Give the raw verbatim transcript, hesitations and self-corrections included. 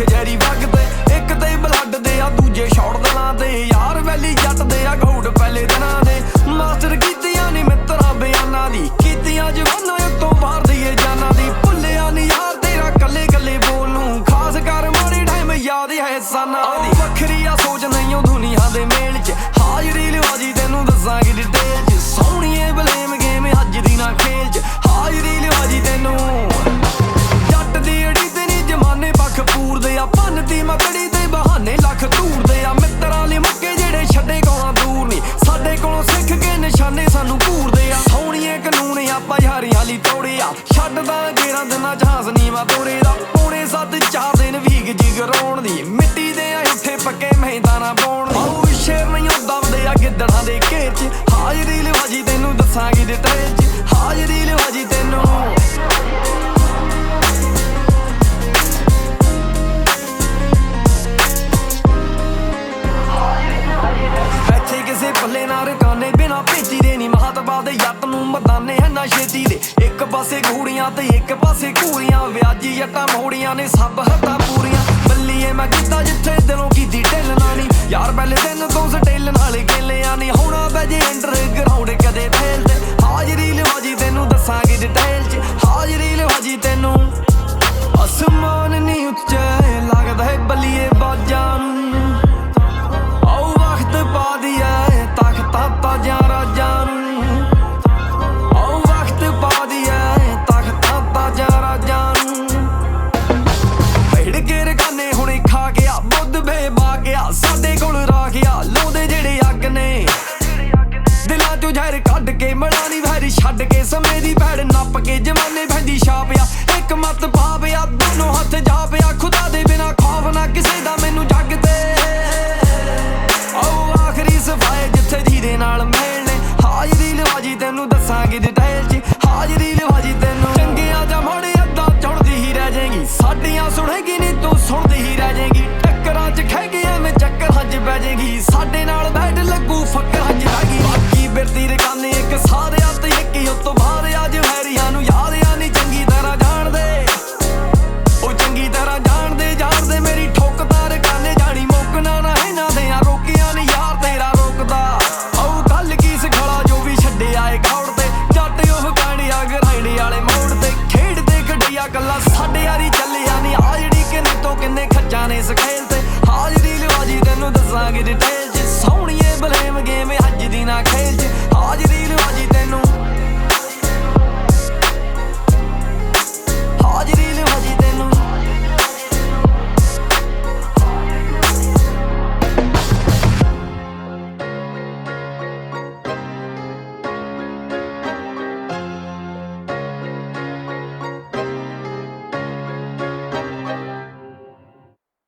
ਖਜੈਰੀ ਵਗਦੇ ਇੱਕ ਤੇ ਬਲੱਡ ਦੇ ਆ ਦੂਜੇ ਸ਼ੌਟ ਦਿਲਾਂ ਦੇ ਯਾਰ ਵੈਲੀ ਜੱਟ ਦੇ ਆ ਗਊੜ ਪਹਿਲੇ ਦਿਨਾਂ ਦੇ ਮਾਸਟਰ ਕੀਤੀਆਂ ਨੀ ਮਿੱਤਰਾਂ ਬਿਆਨਾਂ ਦੀ ਕੀਤੀਆਂ ਜਵਾਨਾਂ ਉੱਤੋਂ ਬਾਹਰ ਦੀਏ ਜਾਨਾਂ ਦੀ ਭੁੱਲਿਆ ਨੀ ਯਾਰ ਤੇਰਾ ਕੱਲੇ ਕੱਲੇ ਬੋਲ ਨੂੰ ਖਾਸ ਕਰ ਮਾੜੇ ਟਾਈਮ ਯਾਦ ਹੈ ਸਾਨਾਂ ਦੀ ਵੱਖਰੀ ਆ ਸੋਚ ਨਹੀਂ ਉਹ ਦੁਨੀਆ ਦੇ ਮੇਲ 'ਚ ਹਾਜ਼ਰੀ ਲਵਾਜੀ ਤੈਨੂੰ ਦੱਸਾਂਗੀ ਡਿਟੇਲ 'ਚ ਸੋਹਣੀਏ ਬਲੇਮ ਗੇਮ ਅੱਜ ਦੀ ਨਾ ਖੇਲ 'ਚ ਹਾਜ਼ਰੀ ਲਵਾਜੀ ਤੈਨੂੰ ਜੱਟ ਦੀ ਅੜੀ ਤੇ ਨੀ ਜਮਾਨੇ ਪੱਖ ਪੂਰਦੇ ਆ ਭੰਨਤੀ ਮਕੜੀ ਤੇ ਬਹਾਨੇ ਲੱਖ ਧੂਰਦੇ ਆ ਮਿੱਤਰਾਂ ਲਈ ਮੱਕੇ ਜਿਹੜੇ ਛੱਡੇ ਕੋਲਾਂ ਦੂਰ ਨੀ ਸਾਡੇ ਕੋਲੋਂ ਸਿੱਖ ਕੇ ਨਿਸ਼ਾਨੇ ਸਾਨੂੰ ਘੂਰਦੇ ਆ ਸੋਹਣੀਏ ਕਾਨੂੰਨ ਆਪਾਂ ਯਾਰੀਆਂ ਲਈ ਤੋੜੇ ਆ ਛੱਡਦਾ ਗੇਰਾਂ ਦਿਨਾਂ ਜਹਾਜ਼ ਨੀਵਾ ਤੋੜੇ ਦਾ ਪੌਣੇ ਸੱਤ ਚਾਰ ਦਿਨ ਵੀਗ ਜਿਗਰਾਉਣ ਦੀ ਮਿੱਟੀ ਦੇ ਆ ਇੱਥੇ ਪੱਕੇ ਮਹਿਦਾਨਾ ਪਾਉਣ ਦੀ ਆਓ ਸ਼ੇਰ ਨਹੀਂ ਦਬਦੇ ਆ ਗਿੱਦੜਾਂ ਦੇ ਘੇਰ 'ਚ ਹਾਜ਼ਰੀ ਲਵਾਜੀ ਤੈਨੂੰ ਦੱਸਾਂਗੀ ਡਿਟੇਲ 'ਚ ਹਾਜ਼ਰੀ ਲਵਾਜੀ ਤੈਨੂੰ ਕਿਸੇ ਪੱਲੇ ਨਾ ਰਕਾਨੇ ਬਿਨਾ ਭੇਜੀ ਦੇ ਨੀ ਮਹਾਤਬਾ ਦੇ ਜੱਟ ਨੂੰ ਮਦਾਨੇ ਹੈ ਨਾ ਛੇਤੀ ਦੇ ਇੱਕ ਪਾਸੇ ਘੂੜੀਆਂ ਤੇ ਇੱਕ ਪਾਸੇ ਘੂਰੀਆਂ ਵਿਆਜੀ ਜੱਟਾਂ ਮੋੜੀਆਂ ਨੇ ਸਭ ਹੱਦਾਂ ਪੂਰੀਆਂ ਬੱਲੀਏ ਮੈਂ ਕੀਤਾ ਜਿੱਥੇ ਦਿਲੋਂ ਕੀਤੀ ਢਿੱਲਣਾ ਨੀ ਯਾਰ ਪਹਿਲੇ ਦਿਨ ਤੋਂ ਸਟੇਲ ਨਾਲੇ ਗੇਲਿਆਂ ਨੀ ਹੋਣਾ ਬੈਜੇ ਅੰਡਰ ਗਰਾਊਂਡ ਕਦੇ ਫੇਲਦੇ ਹਾਜ਼ਰੀ ਲਵਾਜੀ ਤੈਨੂੰ ਦੱਸਾਂਗੀ ਡਿਟੇਲ 'ਚ ਹਾਜ਼ਰੀ ਲਵਾਜੀ ਤੈਨੂੰ ਅਸਮਾਨ ਨੀ ਉੱਚੇ ਲੱਗਦਾ ਹੈ ਬੱਲੀਏ ਬਾਜਾਂ ਨੂੰ ਪਾ ਦਿਆ ਤਖਤਾਂ ਤਾਜਾਂ ਰਾਜਾਂ ਨੂੰ ਆਓ ਵਕਤ ਪਾ ਦਿਆ ਤਖਤਾਂ ਤਾਜਾਂ ਰਾਜਾਂ ਨੂੰ ਭੇੜ ਕੇ ਰਕਾਨੇ ਹੁਣੇ ਖਾ ਗਿਆ ਬੁੱਧ ਬੇਬਾ ਗਿਆ ਸਾਡੇ ਕੋਲ ਰਾਖਿਆ ਲਾਉਂਦੇ ਜਿਹੜੇ ਅੱਗ ਨੇ ਦਿਲਾਂ ਚੋਂ ਜ਼ਹਿਰ ਕੱਢ ਕੇ ਮੜਾ ਨੀ ਵੈਰ ਛੱਡ ਕੇ ਸਮੇਂ ਦੀ ਭੈੜ ਨੱਪ ਕੇ ਜਮਾਨੇ ਪੈਂਦੀ ਛਾਪਿਆ ਇੱਕ ਮੱਤ ਪਾ